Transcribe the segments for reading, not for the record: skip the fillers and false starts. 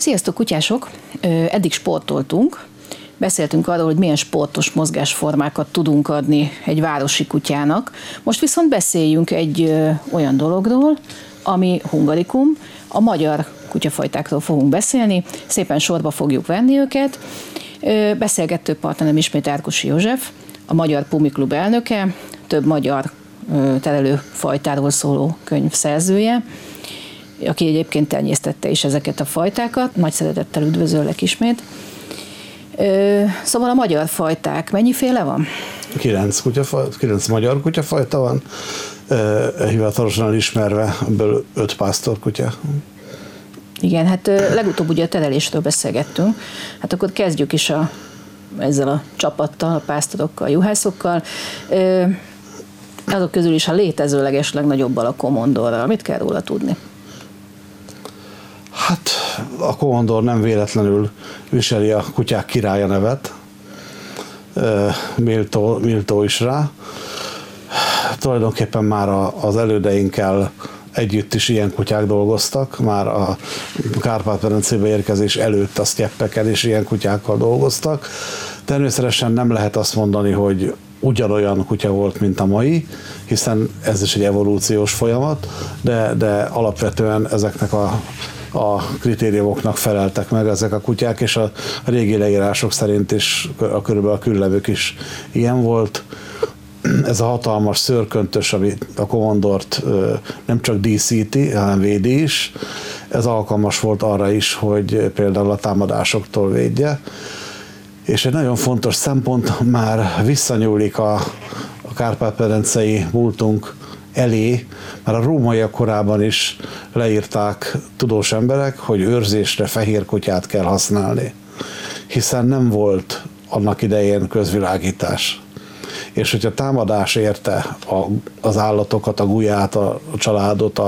Sziasztok, kutyások! Eddig sportoltunk. Beszéltünk arról, hogy milyen sportos mozgásformákat tudunk adni egy városi kutyának. Most viszont beszéljünk egy olyan dologról, ami hungarikum. A magyar kutyafajtákról fogunk beszélni. Szépen sorba fogjuk venni őket. Beszélgető partnerem ismét Árkosi József, a Magyar Pumi Klub elnöke, több magyar terelőfajtáról szóló könyv szerzője, aki egyébként tenyésztette is ezeket a fajtákat. Nagy szeretettel üdvözöllek ismét. Szóval a magyar fajták, mennyiféle van? 9 magyar kutyafajta van, hivatalosan ismerve, ebből 5 pásztorkutya. Igen, hát legutóbb ugye a terelésről beszélgettünk, hát akkor kezdjük is ezzel a csapattal, a pásztorokkal, juhászokkal. Azok közül is a létezőleges legnagyobbal, a komondorral. Mit kell róla tudni? Hát a komondor nem véletlenül viseli a kutyák királya nevet, méltó is rá. Tulajdonképpen már az elődeinkkel együtt is ilyen kutyák dolgoztak, már a Kárpát-medencébe érkezés előtt a sztyeppeken is ilyen kutyákkal dolgoztak. Természetesen nem lehet azt mondani, hogy ugyanolyan kutya volt, mint a mai, hiszen ez is egy evolúciós folyamat, de alapvetően ezeknek a kritériumoknak feleltek meg ezek a kutyák, és a régi leírások szerint is körülbelül a küllevük is ilyen volt. Ez a hatalmas szőrköntös, ami a komondort nem csak díszíti, hanem védi is, ez alkalmas volt arra is, hogy például a támadásoktól védje. És egy nagyon fontos szempont, már visszanyúlik a kárpát-medencei múltunk elé, már a rómaiak korában is leírták tudós emberek, hogy őrzésre fehér kutyát kell használni, hiszen nem volt annak idején közvilágítás. És hogyha támadás érte az állatokat, a guját, a családot,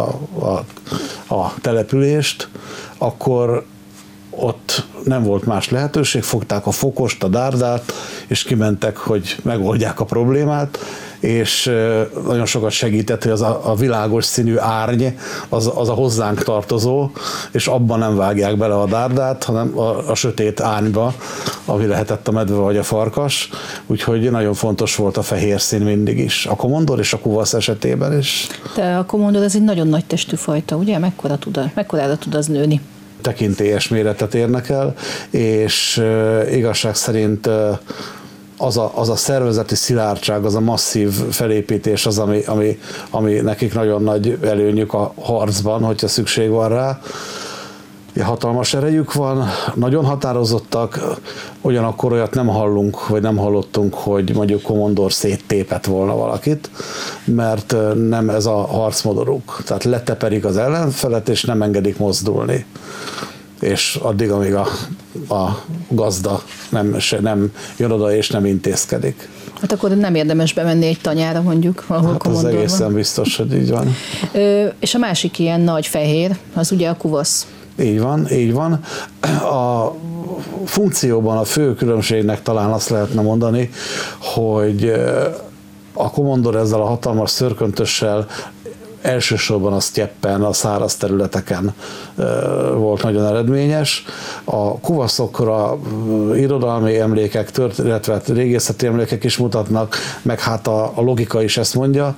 a települést, akkor ott nem volt más lehetőség, fogták a fokost, a dárdát, és kimentek, hogy megoldják a problémát, és nagyon sokat segített, hogy az a világos színű árny, az a hozzánk tartozó, és abban nem vágják bele a dárdát, hanem a sötét árnyba, ami lehetett a medve vagy a farkas, úgyhogy nagyon fontos volt a fehér szín mindig is, a komondor és a kuvasz esetében is. De a komondor ez egy nagyon nagy testű fajta, ugye? Mekkorára tud az nőni? Tekintélyes méretet érnek el, és igazság szerint az a szervezeti szilárdság, az a masszív felépítés az, ami nekik nagyon nagy előnyük a harcban, hogyha szükség van rá. Hatalmas erejük van, nagyon határozottak, ugyanakkor olyat nem hallunk, vagy nem hallottunk, hogy mondjuk komondor széttépett volna valakit, mert nem ez a harcmodoruk. Tehát leteperik az ellenfelet, és nem engedik mozdulni. És addig, amíg a gazda nem jön oda és nem intézkedik. Hát akkor nem érdemes bemenni egy tanyára mondjuk, ahol hát komondor van. Ez egészen van. Biztos, hogy így van. És a másik ilyen nagy fehér, az ugye a kuvasz. Így van. A funkcióban a fő különbségnek talán azt lehetne mondani, hogy a komondor ezzel a hatalmas szőrköntössel elsősorban a sztyeppen, a száraz területeken volt nagyon eredményes. A kuvaszokra irodalmi emlékek, illetve régészeti emlékek is mutatnak, meg hát a logika is ezt mondja,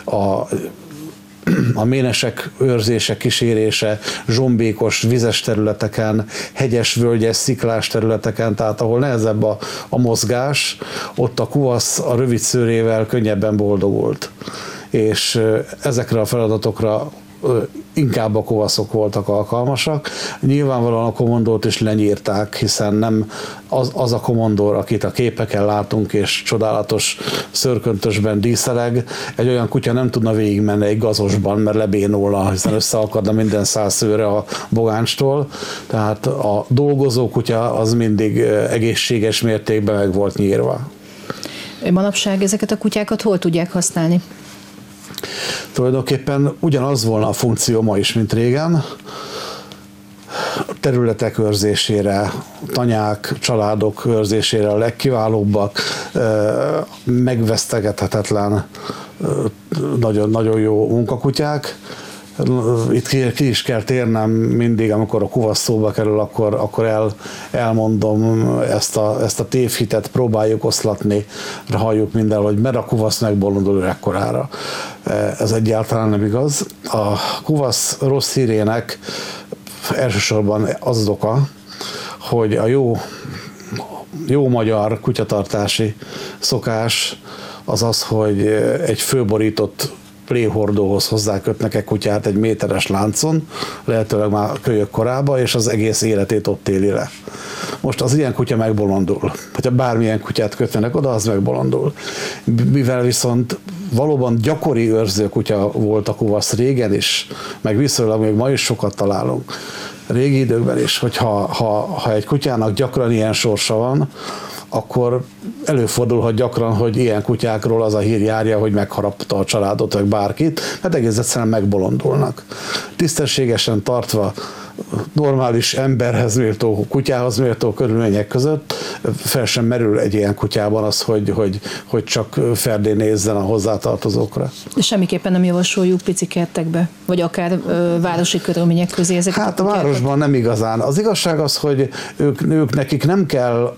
a ménesek őrzése, kísérése, zsombékos, vizes területeken, hegyes, völgyes, sziklás területeken, tehát ahol nehezebb a mozgás, ott a kuvasz a rövid szőrével könnyebben boldogult. És ezekre a feladatokra inkább a kovaszok voltak alkalmasak. Nyilvánvalóan a komondort is lenyírták, hiszen nem az a komondor, akit a képeken látunk, és csodálatos szőrköntösben díszeleg, egy olyan kutya nem tudna végigmenni egy gazosban, mert lebénulna, hiszen összeakadna minden száz szőre a bogánstól. Tehát a dolgozó kutya az mindig egészséges mértékben meg volt nyírva. Manapság ezeket a kutyákat hol tudják használni? Tulajdonképpen ugyanaz volna a funkció ma is, mint régen. Területek őrzésére, tanyák, családok őrzésére a legkiválóbbak, megvesztegethetetlen, nagyon, nagyon jó munkakutyák. itt ki is kell térnem mindig, amikor a kuvasz szóba kerül, akkor elmondom ezt a tévhitet, próbáljuk oszlatni, halljuk mindenhol, hogy mert a kuvasz megbolondul ekkorára. Ez egyáltalán nem igaz. A kuvasz rossz hírének elsősorban az oka, hogy a jó magyar kutyatartási szokás az az, hogy egy főborított pléhordóhoz hozzákötnek egy kutyát egy méteres láncon, lehetőleg már kölyök korába, és az egész életét ott éli le. Most az ilyen kutya megbolondul. Hogyha bármilyen kutyát kötnek oda, az megbolondul. Mivel viszont valóban gyakori őrző kutya volt a kuvasz régen is, meg viszonylag még ma is sokat találunk, régi időkben is, hogy ha egy kutyának gyakran ilyen sorsa van, akkor előfordulhat gyakran, hogy ilyen kutyákról az a hír járja, hogy megharapta a családot, vagy bárkit, mert egész egyszerűen megbolondulnak. Tisztességesen tartva, normális emberhez méltó, kutyához méltó körülmények között fel sem merül egy ilyen kutyában az, hogy csak ferdén nézzen a hozzátartozókra. De semmiképpen nem javasoljuk pici kertekbe, vagy akár városi körülmények közé ezeket. Hát a városban nem igazán. Az igazság az, hogy ők nekik nem kell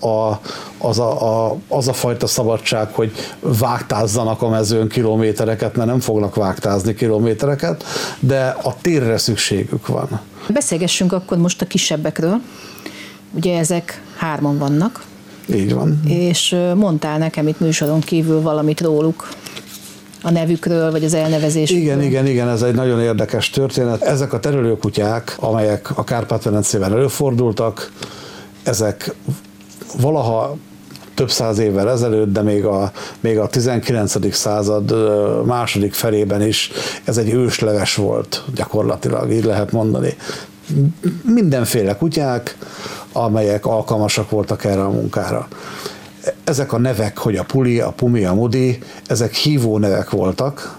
az a fajta szabadság, hogy vágtázzanak a mezőn kilométereket, mert nem fognak vágtázni kilométereket, de a térre szükségük van. Beszélgessünk akkor most a kisebbekről. Ugye ezek 3 vannak. Így van. És mondtál nekem itt műsoron kívül valamit róluk, a nevükről, vagy az elnevezésükről. Igen, ez egy nagyon érdekes történet. Ezek a terelőkutyák, amelyek a Kárpát-medencében előfordultak, ezek valaha több száz évvel ezelőtt, de még a 19. század második felében is ez egy ősleves volt, gyakorlatilag, így lehet mondani. Mindenféle kutyák, amelyek alkalmasak voltak erre a munkára. Ezek a nevek, hogy a Puli, a Pumi, a Mudi, ezek hívó nevek voltak,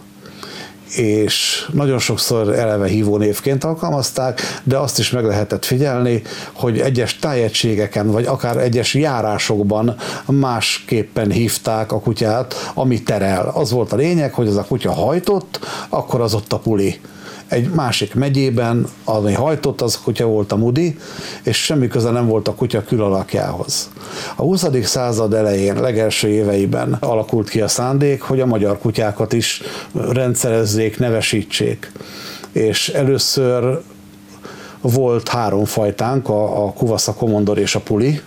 és nagyon sokszor eleve hívónévként alkalmazták, de azt is meg lehetett figyelni, hogy egyes tájegységeken, vagy akár egyes járásokban másképpen hívták a kutyát, ami terel. Az volt a lényeg, hogy az a kutya hajtott, akkor az ott a Puli. Egy másik megyében, ami hajtott, az a kutya volt a Mudi, és semmi köze nem volt a kutya külalakjához. A 20. század elején, legelső éveiben alakult ki a szándék, hogy a magyar kutyákat is rendszerezzék, nevesítsék. És először volt 3 fajtánk, a kuvasz, a komondor és a Puli,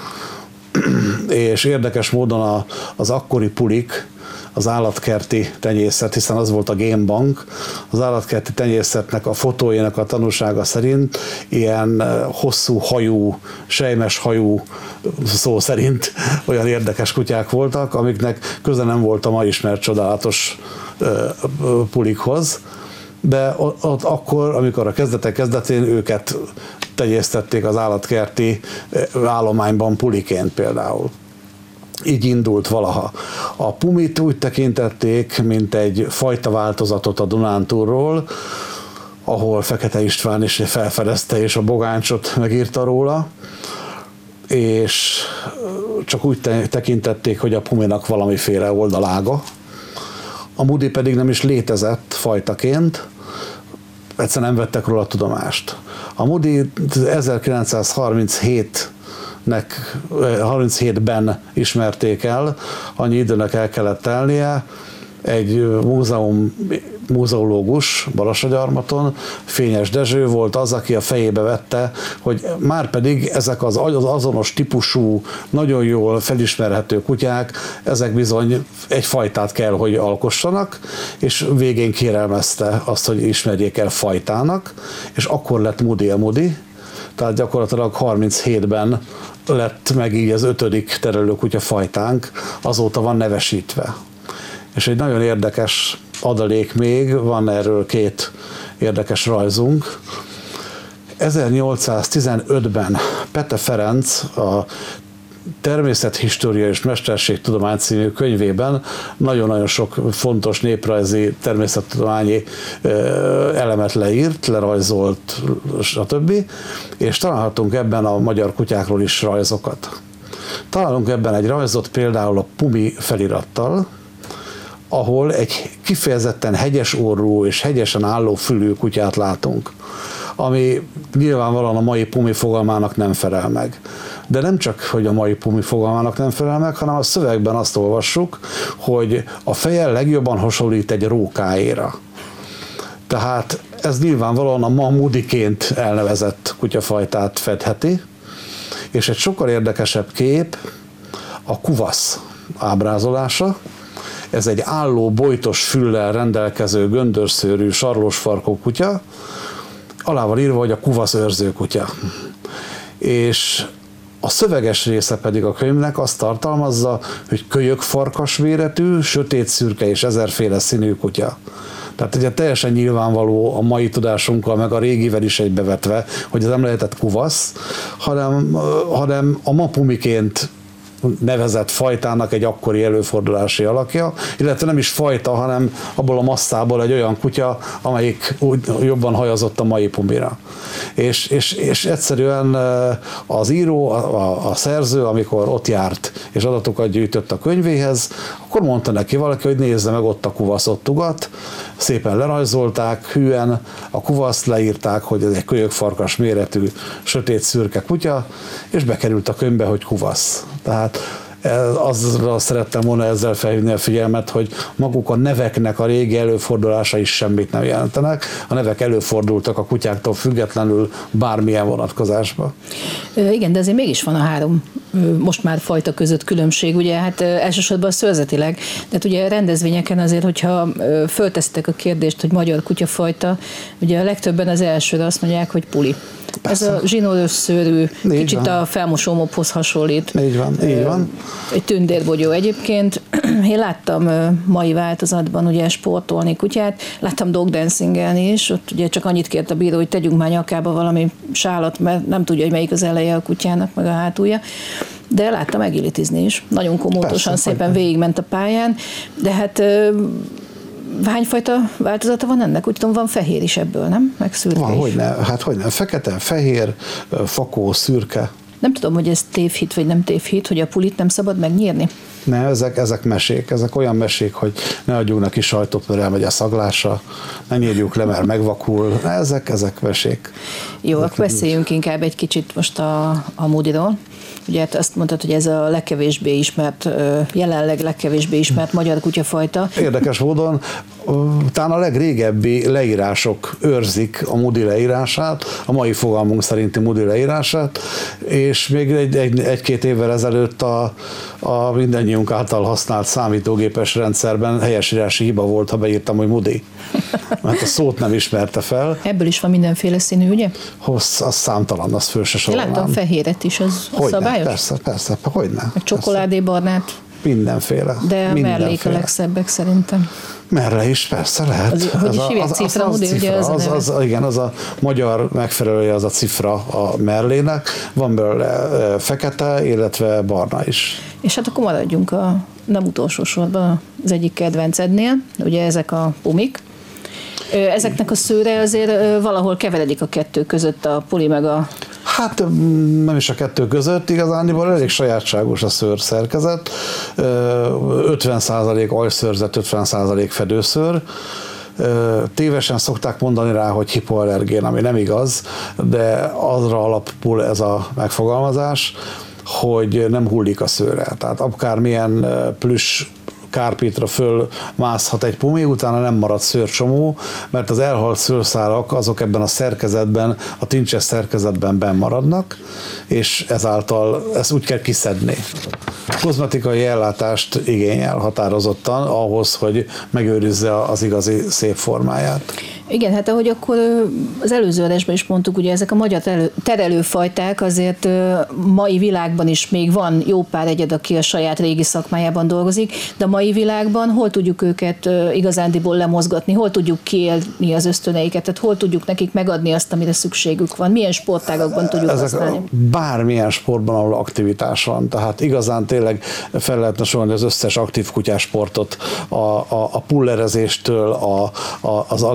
és érdekes módon az akkori pulik, az állatkerti tenyészet, hiszen az volt a gémbank, az állatkerti tenyészetnek a fotóinak a tanúsága szerint ilyen hosszú hajú, sejmes hajú, szó szerint olyan érdekes kutyák voltak, amiknek köze nem volt a ma ismert csodálatos pulikhoz, de ott akkor, amikor a kezdetén őket tenyésztették az állatkerti állományban puliként például. Így indult valaha. A Pumit úgy tekintették, mint egy fajta változatot a Dunántúlról, ahol Fekete István is felfedezte, és a Bogáncsot megírta róla, és csak úgy tekintették, hogy a Puminak valamiféle oldalága. A Mudi pedig nem is létezett fajtaként, egyszerűen nem vettek róla tudomást. A Mudi 1937-ben ismerték el, annyi időnek el kellett telnie, egy múzeológus Balassagyarmaton, Fényes Dezső volt az, aki a fejébe vette, hogy márpedig ezek az azonos típusú, nagyon jól felismerhető kutyák, ezek bizony egy fajtát kell, hogy alkossanak, és végén kérelmezte azt, hogy ismerjék el fajtának, és akkor lett Mudi a Mudi, tehát gyakorlatilag 37-ben lett meg így az 5. terelőkutya fajtánk, azóta van nevesítve. És egy nagyon érdekes adalék még, van erről 2 érdekes rajzunk. 1815-ben Pete Ferenc a Természethistória és Mesterségtudomány című könyvében nagyon-nagyon sok fontos néprajzi, természettudományi elemet leírt, lerajzolt, stb. És találhatunk ebben a magyar kutyákról is rajzokat. Találunk ebben egy rajzot például a Pumi felirattal, ahol egy kifejezetten hegyes orrú és hegyesen álló fülű kutyát látunk, ami nyilvánvalóan a mai pumi fogalmának nem felel meg. De nem csak, hogy a mai pumi fogalmának nem felel meg, hanem a szövegben azt olvassuk, hogy a feje legjobban hasonlít egy rókáéra. Tehát ez nyilvánvalóan a ma mudiként elnevezett kutyafajtát fedheti, és egy sokkal érdekesebb kép a kuvasz ábrázolása. Ez egy álló, bojtos füllel rendelkező, göndörszőrű, sarlósfarkú kutya, alá van írva, hogy a kuvasz őrzőkutya. És a szöveges része pedig a könyvnek azt tartalmazza, hogy kölyökfarkas méretű, sötét-szürke és ezerféle színű kutya. Tehát ugye teljesen nyilvánvaló a mai tudásunkkal, meg a régivel is egybevetve, hogy ez nem lehetett kuvasz, hanem a ma pumiként nevezett fajtának egy akkori előfordulási alakja, illetve nem is fajta, hanem abból a masszából egy olyan kutya, amelyik úgy jobban hajazott a mai pumira. És egyszerűen az író, a szerző, amikor ott járt és adatokat gyűjtött a könyvéhez, akkor mondta neki valaki, hogy nézze meg, ott a kuvasz ott ugat, szépen lerajzolták, hűen a kuvaszt leírták, hogy ez egy kölyökfarkas méretű, sötét szürke kutya, és bekerült a könyvbe, hogy kuvasz. Tehát azra szerettem volna ezzel felhívni a figyelmet, hogy maguk a neveknek a régi előfordulása is semmit nem jelentenek. A nevek előfordultak a kutyáktól függetlenül bármilyen vonatkozásban. Igen, de azért mégis van a három most már fajta között különbség, ugye hát elsősorban szőrzetileg, de hát ugye rendezvényeken azért, hogyha föltesztek a kérdést, hogy magyar kutyafajta, ugye a legtöbben az elsőre azt mondják, hogy puli. Persze. Ez a zsinórősszőrű, kicsit van. A felmosómobhoz hasonlít. Így van, így van. Egy tündérbogyó egyébként. Én láttam mai változatban ugye sportolni kutyát, láttam dogdancingelni is, ott ugye csak annyit kért a bíró, hogy tegyünk már nyakába valami sálat, mert nem tudja, hogy melyik az eleje a kutyának, meg a hátulja. De láttam agilitizni is. Nagyon komótosan, szépen végigment a pályán, de hát hányfajta változata van ennek? Úgy tudom, van fehér is ebből, nem? Meg szürke van, is. Hogyne, hát hogyne. Fekete, fehér, fakó, szürke. Nem tudom, hogy ez tévhit vagy nem tévhit, hogy a pulit nem szabad megnyírni. Ne, ezek mesék, ezek olyan mesék, hogy ne adjunk neki sajtot, mert elmegy a szaglása, ne nyírjuk le, mert megvakul. Ezek mesék. Jó, akkor beszéljünk inkább egy kicsit most a Moodyról. Ugye hát azt mondtad, hogy ez a legkevésbé ismert, jelenleg legkevésbé ismert magyar kutyafajta. Érdekes módon talán a legrégebbi leírások őrzik a Moody leírását, a mai fogalmunk szerinti Moody leírását, és még egy-két évvel ezelőtt a mindannyiunk által használt számítógépes rendszerben helyesírási hiba volt, ha beírtam, hogy Moody. Mert a szót nem ismerte fel. Ebből is van mindenféle színű, ugye? Az számtalan, az föl se sorolnám. Én láttam fehéret is, az szabályos? Persze, hogyne. A csokoládébarnát. Mindenféle. De a merlék a legszebbek szerintem. Merle is, persze lehet. Hogy is hívják, cifra, ugye igen, az a magyar megfelelője az a cifra a merlének. Van belőle fekete, illetve barna is. És hát akkor maradjunk nem utolsó sorban az egyik kedvencednél, ugye ezek a pumik. Ezeknek a szőre azért valahol keveredik a kettő között, a puli meg a... Hát nem is a kettő között, igazániból elég sajátságos a szőr szerkezet. 50% aljszőrzet, 50% fedőszőr. Tévesen szokták mondani rá, hogy hipoallergén, ami nem igaz, de azra alapul ez a megfogalmazás, hogy nem hullik a szőre. Tehát akármilyen plüss kárpitra fölmászhat egy pumi, utána nem marad szőrcsomó, mert az elhalt szőrszálak azok ebben a szerkezetben, a tincses szerkezetben benn maradnak, és ezáltal ezt úgy kell kiszedni. Kozmetikai ellátást igényel határozottan ahhoz, hogy megőrizze az igazi szép formáját. Igen, hát ahogy akkor az előző adásban is mondtuk, ugye ezek a magyar terelőfajták azért mai világban is még van jó pár egyed, aki a saját régi szakmájában dolgozik, de a mai világban hol tudjuk őket igazándiból lemozgatni, hol tudjuk kiélni az ösztöneiket, tehát hol tudjuk nekik megadni azt, amire szükségük van, milyen sportágakban tudjuk használni? Bármilyen sportban, ahol aktivitás van, tehát igazán tényleg fel lehetne sorolni az összes aktív kutyás sportot, a pullerezéstől, az agilitin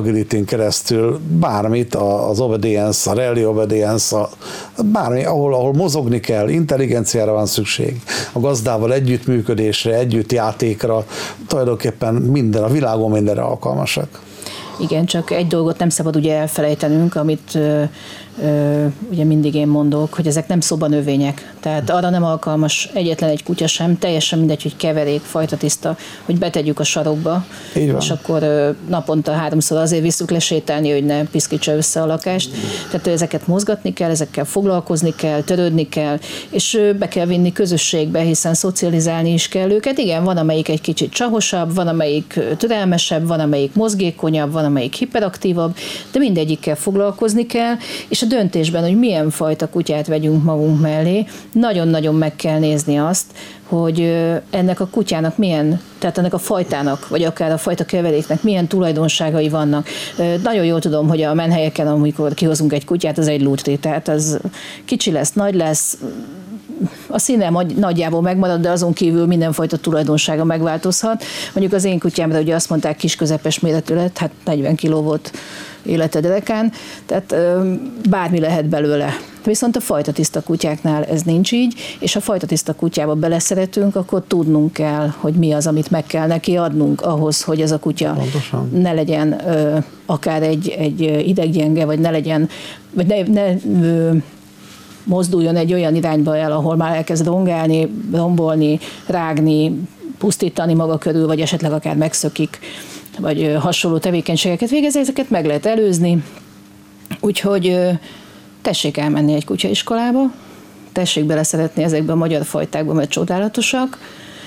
keresztül bármit, az obedience, a rally obedience, bármi, ahol mozogni kell, intelligenciára van szükség, a gazdával együttműködésre, együttjátékra, tulajdonképpen minden, a világon mindenre alkalmasak. Igen, csak egy dolgot nem szabad ugye elfelejtenünk, amit ugye mindig én mondok, hogy ezek nem szobanövények. Tehát arra nem alkalmas egyetlen egy kutya sem, teljesen mindegy, hogy keverék, fajtatiszta, hogy betegyük a sarokba, és akkor naponta 3-szor azért visszük lesétálni, hogy ne piszkítsa össze a lakást. Tehát ezeket mozgatni kell, ezekkel foglalkozni kell, törődni kell, és be kell vinni közösségbe, hiszen szocializálni is kell őket. Igen, van amelyik egy kicsit csahosabb, van amelyik türelmesebb, van amelyik mozgékonyabb, van amelyik hiperaktívabb, de mindegyikkel foglalkozni kell, és a döntésben, hogy milyen fajta kutyát vegyünk magunk mellé, nagyon-nagyon meg kell nézni azt, hogy ennek a kutyának milyen, tehát ennek a fajtának, vagy akár a fajta keveréknek milyen tulajdonságai vannak. Nagyon jól tudom, hogy a menhelyeken, amikor kihozunk egy kutyát, az egy lútri, tehát az kicsi lesz, nagy lesz, a színe nagyjából megmarad, de azon kívül mindenfajta tulajdonsága megváltozhat. Mondjuk az én kutyámra ugye azt mondták, kis közepes méretű lett, hát 40 kiló volt élete derekán, tehát bármi lehet belőle. Viszont a fajtatiszta kutyáknál ez nincs így, és ha fajtatiszta kutyába beleszeretünk, akkor tudnunk kell, hogy mi az, amit meg kell neki adnunk ahhoz, hogy ez a kutya ne legyen akár egy ideggyenge, vagy ne legyen, vagy ne mozduljon egy olyan irányba el, ahol már elkezd rongálni, rombolni, rágni, pusztítani maga körül, vagy esetleg akár megszökik, vagy hasonló tevékenységeket végez, ezeket meg lehet előzni. Úgyhogy tessék elmenni egy kutyaiskolába, tessék beleszeretni ezekbe a magyar fajtákba, mert csodálatosak,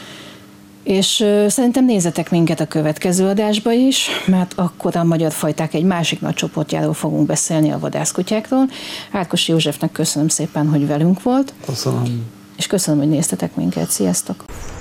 és szerintem nézzetek minket a következő adásba is, mert akkor a magyar fajták egy másik nagy csoportjáról fogunk beszélni, a vadászkutyákról. Ákos Józsefnek köszönöm szépen, hogy velünk volt. Köszönöm. És köszönöm, hogy néztetek minket. Sziasztok!